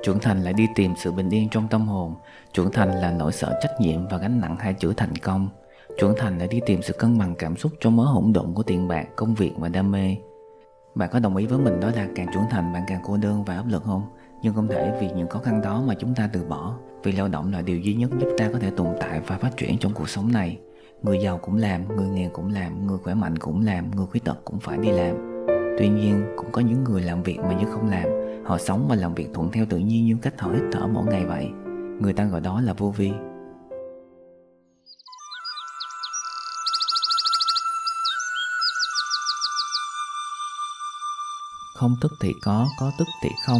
Trưởng thành là đi tìm sự bình yên trong tâm hồn. Trưởng thành là nỗi sợ trách nhiệm và gánh nặng hai chữ thành công. Trưởng thành là đi tìm sự cân bằng cảm xúc trong mớ hỗn độn của tiền bạc, công việc và đam mê. Bạn có đồng ý với mình đó là càng trưởng thành bạn càng cô đơn và áp lực không? Nhưng không thể vì những khó khăn đó mà chúng ta từ bỏ. Vì lao động là điều duy nhất giúp ta có thể tồn tại và phát triển trong cuộc sống này. Người giàu cũng làm, người nghèo cũng làm, người khỏe mạnh cũng làm, người khuyết tật cũng phải đi làm. Tuy nhiên cũng có những người làm việc mà như không làm. Họ sống và làm việc thuận theo tự nhiên như cách họ hít thở mỗi ngày vậy. Người ta gọi đó là vô vi. Không tức thì có tức thì không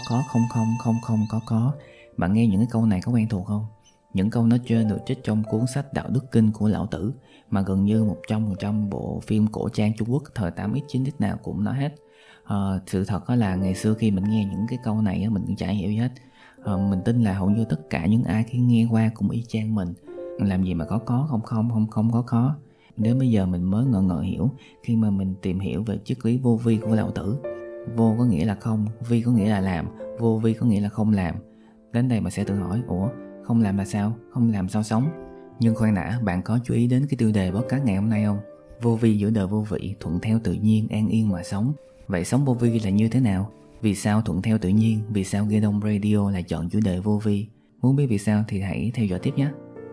có. Bạn nghe những cái câu này có quen thuộc không? Những câu nói trên được trích trong cuốn sách Đạo Đức Kinh của Lão Tử, mà gần như 100% bộ phim cổ trang Trung Quốc thời 8X 9X nào cũng nói hết. Sự thật là ngày xưa khi mình nghe những cái câu này mình cũng chả hiểu gì hết. Mình tin là hầu như tất cả những ai khi nghe qua cũng y chang mình. Làm gì mà có không có. Đến bây giờ mình mới ngờ hiểu khi mà mình tìm hiểu về triết lý vô vi của Lão Tử. Vô có nghĩa là không, vi có nghĩa là làm, vô vi có nghĩa là không làm. Đến đây mà sẽ tự hỏi, ủa không làm là sao? Không làm sao sống? Nhưng khoan đã, bạn có chú ý đến cái tiêu đề podcast ngày hôm nay không? Vô vi giữa đời vô vị, thuận theo tự nhiên, an yên mà sống. Vậy sống vô vi là như thế nào? Vì sao thuận theo tự nhiên? Vì sao Ghe Đông Radio lại chọn chủ đề vô vi? Muốn biết vì sao thì hãy theo dõi tiếp nhé.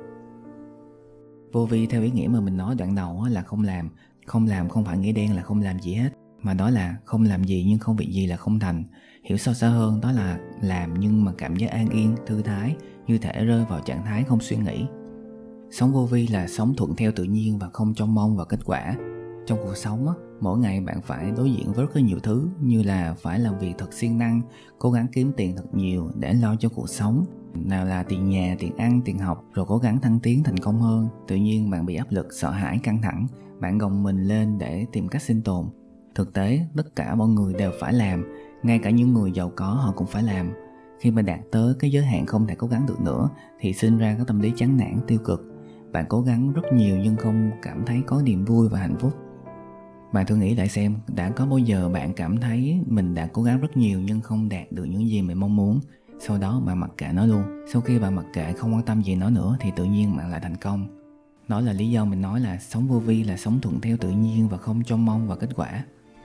Vô vi theo ý nghĩa mà mình nói đoạn đầu là không làm. Không làm không phải nghĩa đen là không làm gì hết, mà đó là không làm gì nhưng không việc gì là không thành. Hiểu sâu xa hơn đó là làm nhưng mà cảm giác an yên, thư thái, như thể rơi vào trạng thái không suy nghĩ. Sống vô vi là sống thuận theo tự nhiên và không trông mong vào kết quả. Trong cuộc sống mỗi ngày bạn phải đối diện với rất là nhiều thứ, như là phải làm việc thật siêng năng, cố gắng kiếm tiền thật nhiều để lo cho cuộc sống. Nào là tiền nhà, tiền ăn, tiền học, rồi cố gắng thăng tiến thành công hơn. Tự nhiên bạn bị áp lực, sợ hãi, căng thẳng. Bạn gồng mình lên để tìm cách sinh tồn. Thực tế, tất cả mọi người đều phải làm. Ngay cả những người giàu có họ cũng phải làm. Khi mà đạt tới cái giới hạn không thể cố gắng được nữa thì sinh ra cái tâm lý chán nản, tiêu cực. Bạn cố gắng rất nhiều nhưng không cảm thấy có niềm vui và hạnh phúc. Bạn thử nghĩ lại xem, đã có bao giờ bạn cảm thấy mình đã cố gắng rất nhiều nhưng không đạt được những gì mình mong muốn, sau đó bạn mặc kệ nó luôn. Sau khi bạn mặc kệ không quan tâm gì nó nữa thì tự nhiên bạn lại thành công. Đó là lý do mình nói là sống vô vi là sống thuận theo tự nhiên và không trông mong vào kết quả.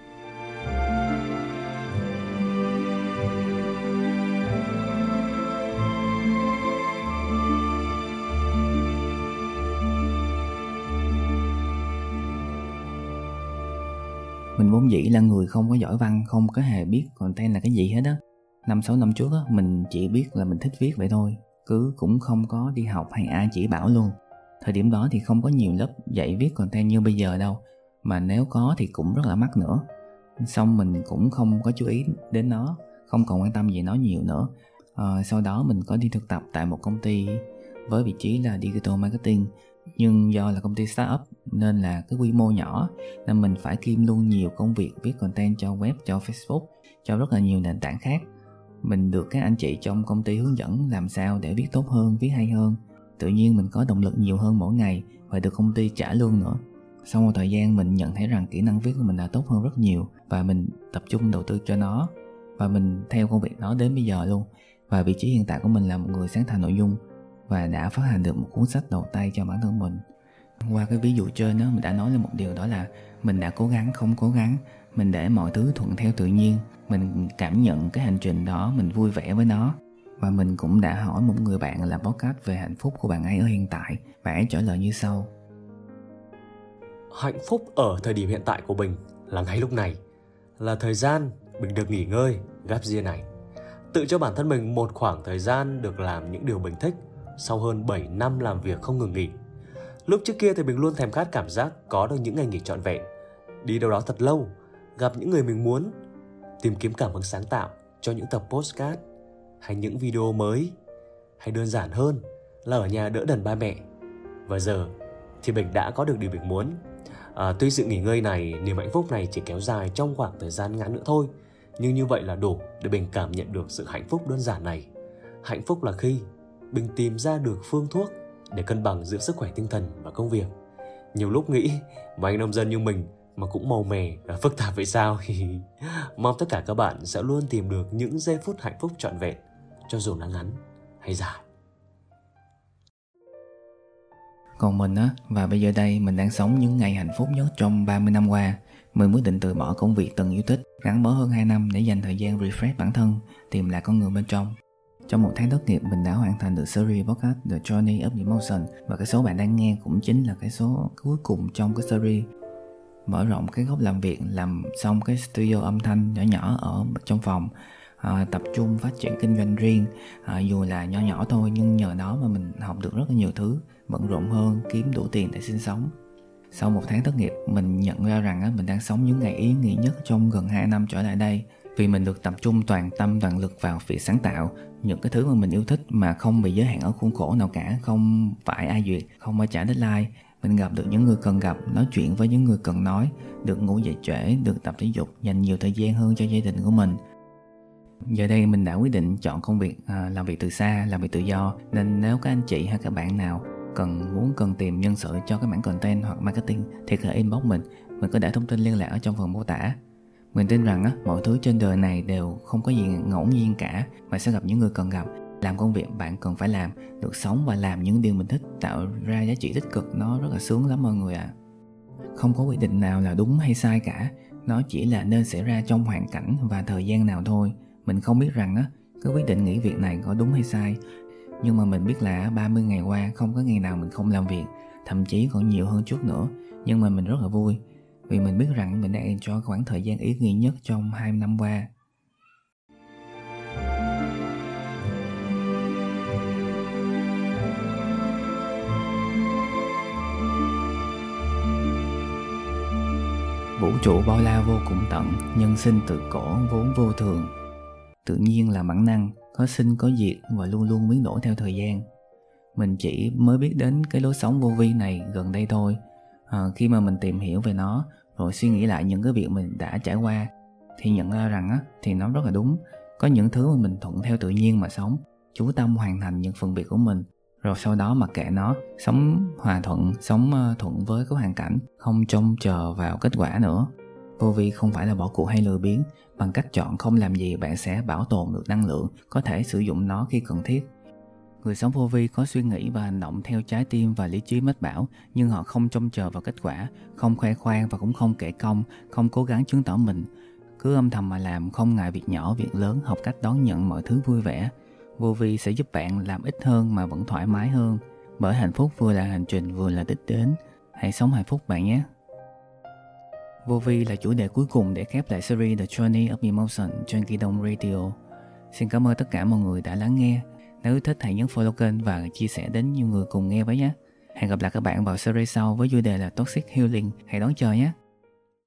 Mình vốn dĩ là người không có giỏi văn, không có hề biết content là cái gì hết á. 5-6 năm trước mình chỉ biết là mình thích viết vậy thôi, cũng không có đi học hay ai chỉ bảo luôn. Thời điểm đó thì không có nhiều lớp dạy viết content như bây giờ đâu, mà nếu có thì cũng rất là mắc nữa. Xong mình cũng không có chú ý đến nó, không còn quan tâm gì nó nhiều nữa. Sau đó mình có đi thực tập tại một công ty với vị trí là Digital Marketing. Nhưng do là công ty startup nên là cái quy mô nhỏ, nên mình phải kiêm luôn nhiều công việc viết content cho web, cho Facebook, cho rất là nhiều nền tảng khác. Mình được các anh chị trong công ty hướng dẫn làm sao để viết tốt hơn, viết hay hơn. Tự nhiên mình có động lực nhiều hơn mỗi ngày và được công ty trả lương nữa. Sau một thời gian mình nhận thấy rằng kỹ năng viết của mình đã tốt hơn rất nhiều và mình tập trung đầu tư cho nó. Và mình theo công việc đó đến bây giờ luôn. Và vị trí hiện tại của mình là một người sáng tạo nội dung và đã phát hành được một cuốn sách đầu tay cho bản thân mình. Qua cái ví dụ trên đó, mình đã nói lên một điều, đó là mình đã cố gắng không cố gắng, mình để mọi thứ thuận theo tự nhiên, mình cảm nhận cái hành trình đó, mình vui vẻ với nó. Và mình cũng đã hỏi một người bạn làm podcast về hạnh phúc của bạn ấy ở hiện tại. Bạn ấy trả lời như sau: hạnh phúc ở thời điểm hiện tại của mình là ngay lúc này, là thời gian mình được nghỉ ngơi, gap year này, tự cho bản thân mình một khoảng thời gian được làm những điều mình thích sau hơn 7 năm làm việc không ngừng nghỉ. Lúc trước kia thì mình luôn thèm khát cảm giác có được những ngày nghỉ trọn vẹn, đi đâu đó thật lâu, gặp những người mình muốn, tìm kiếm cảm hứng sáng tạo cho những tập podcast hay những video mới, hay đơn giản hơn là ở nhà đỡ đần ba mẹ. Và giờ thì mình đã có được điều mình muốn. Tuy sự nghỉ ngơi này, niềm hạnh phúc này chỉ kéo dài trong khoảng thời gian ngắn nữa thôi, nhưng như vậy là đủ để mình cảm nhận được sự hạnh phúc đơn giản này. Hạnh phúc là khi mình tìm ra được phương thuốc để cân bằng giữa sức khỏe tinh thần và công việc. Nhiều lúc nghĩ mà anh nông dân như mình mà cũng màu mè và phức tạp vậy sao? Mong tất cả các bạn sẽ luôn tìm được những giây phút hạnh phúc trọn vẹn cho dù nó ngắn hay dài. Còn mình á, và bây giờ đây mình đang sống những ngày hạnh phúc nhất trong 30 năm qua. Mình quyết định từ bỏ công việc từng yêu thích, gắn bó hơn 2 năm để dành thời gian refresh bản thân, tìm lại con người bên trong. Trong 1 tháng tốt nghiệp, mình đã hoàn thành được series podcast The Journey of Emotion, và cái số bạn đang nghe cũng chính là cái số cuối cùng trong cái series. Mở rộng cái góc làm việc, làm xong cái studio âm thanh nhỏ nhỏ ở trong phòng, tập trung phát triển kinh doanh riêng, dù là nhỏ nhỏ thôi nhưng nhờ đó mà mình học được rất là nhiều thứ, bận rộn hơn, kiếm đủ tiền để sinh sống. Sau 1 tháng tốt nghiệp, mình nhận ra rằng mình đang sống những ngày ý nghĩa nhất trong gần 2 năm trở lại đây, vì mình được tập trung toàn tâm toàn lực vào việc sáng tạo, những cái thứ mà mình yêu thích mà không bị giới hạn ở khuôn khổ nào cả, không phải ai duyệt, không phải trả deadline. Mình gặp được những người cần gặp, nói chuyện với những người cần nói, được ngủ dậy trễ, được tập thể dục, dành nhiều thời gian hơn cho gia đình của mình. Giờ đây mình đã quyết định chọn công việc làm việc từ xa, làm việc tự do, nên nếu các anh chị hay các bạn nào cần tìm nhân sự cho cái mảng content hoặc marketing thì hãy inbox mình có để thông tin liên lạc ở trong phần mô tả. Mình tin rằng mọi thứ trên đời này đều không có gì ngẫu nhiên cả, mà sẽ gặp những người cần gặp. Làm công việc bạn cần phải làm, được sống và làm những điều mình thích, tạo ra giá trị tích cực, nó rất là sướng lắm mọi người ạ. Không có quyết định nào là đúng hay sai cả, nó chỉ là nên xảy ra trong hoàn cảnh và thời gian nào thôi. Mình không biết rằng cái quyết định nghỉ việc này có đúng hay sai, nhưng mà mình biết là 30 ngày qua không có ngày nào mình không làm việc, thậm chí còn nhiều hơn chút nữa. Nhưng mà mình rất là vui, vì mình biết rằng mình đang enjoy khoảng thời gian ý nghĩa nhất trong 2 năm qua. Vũ trụ bao la vô cùng tận, nhân sinh từ cổ vốn vô thường. Tự nhiên là bản năng, có sinh có diệt và luôn luôn biến đổi theo thời gian. Mình chỉ mới biết đến cái lối sống vô vi này gần đây thôi. Khi mà mình tìm hiểu về nó, rồi suy nghĩ lại những cái việc mình đã trải qua, thì nhận ra rằng thì nó rất là đúng. Có những thứ mà mình thuận theo tự nhiên mà sống, chú tâm hoàn thành những phần việc của mình, rồi sau đó mặc kệ nó, sống hòa thuận, sống thuận với cái hoàn cảnh, không trông chờ vào kết quả nữa. Vô vi không phải là bỏ cuộc hay lười biếng. Bằng cách chọn không làm gì, bạn sẽ bảo tồn được năng lượng, có thể sử dụng nó khi cần thiết. Người sống vô vi có suy nghĩ và hành động theo trái tim và lý trí mách bảo, nhưng họ không trông chờ vào kết quả, không khoe khoang và cũng không kể công, không cố gắng chứng tỏ mình. Cứ âm thầm mà làm, không ngại việc nhỏ, việc lớn, học cách đón nhận mọi thứ vui vẻ. Vô vi sẽ giúp bạn làm ít hơn mà vẫn thoải mái hơn, bởi hạnh phúc vừa là hành trình vừa là đích đến. Hãy sống hạnh phúc bạn nhé. Vô vi là chủ đề cuối cùng để khép lại series The Journey of Emotion trên Kỳ Đông Radio. Xin cảm ơn tất cả mọi người đã lắng nghe. Nếu yêu thích hãy nhấn follow kênh và chia sẻ đến nhiều người cùng nghe với nhé. Hẹn gặp lại các bạn vào series sau với chủ đề là Toxic Healing. Hãy đón chờ nhé.